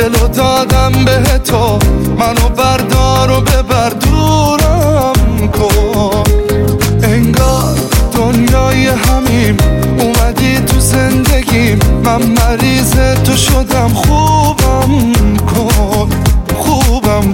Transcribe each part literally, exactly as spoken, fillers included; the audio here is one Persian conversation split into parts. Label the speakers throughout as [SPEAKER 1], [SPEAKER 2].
[SPEAKER 1] دلو دادم به تو، منو بردار و ببر دورم کن. انگار دنیای همیم، اومدی تو زندگیم، من مریض تو شدم. خوبم کن، خوبم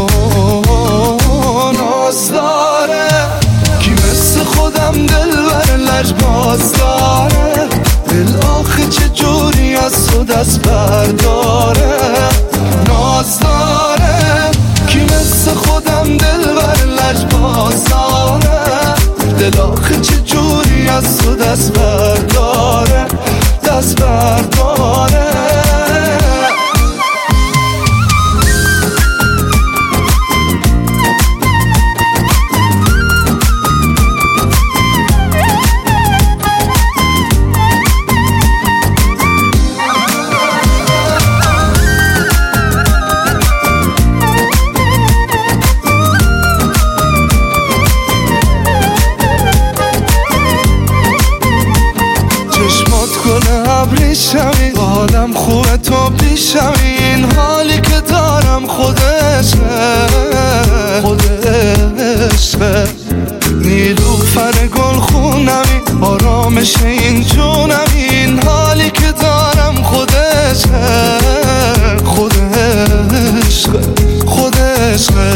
[SPEAKER 1] کن. ناز داره کی مثل خودم دلبر لجباز داره، دل آخه چه جوری از تو دست برداره. ناز داره کی مثل خودم دلبر لجباز داره، دل آخه چه جوری از تو دست برداره، دست برداره. ابریشمی حالم خوبه تو پیشمی، این حالی که دارم خودشه خودشه. نیلوفر گل خونمی آرامش این جونمی، این حالی که دارم خودشه خودشه خودشه.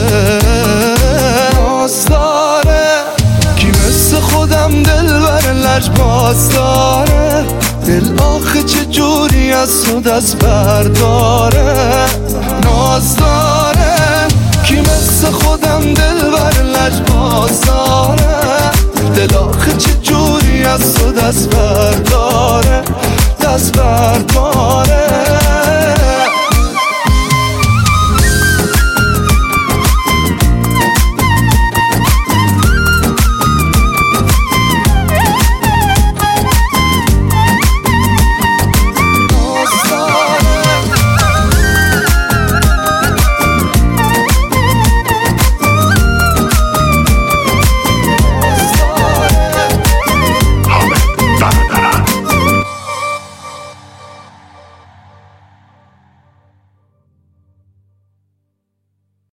[SPEAKER 1] ناز داره کی مثل خودم دلبر لجباز داره، دل آخه چه جوری از تو دست برداره. ناز داره کی مثل خودم دلبر لجباز داره، دل آخه چه جوری از تو دست برداره.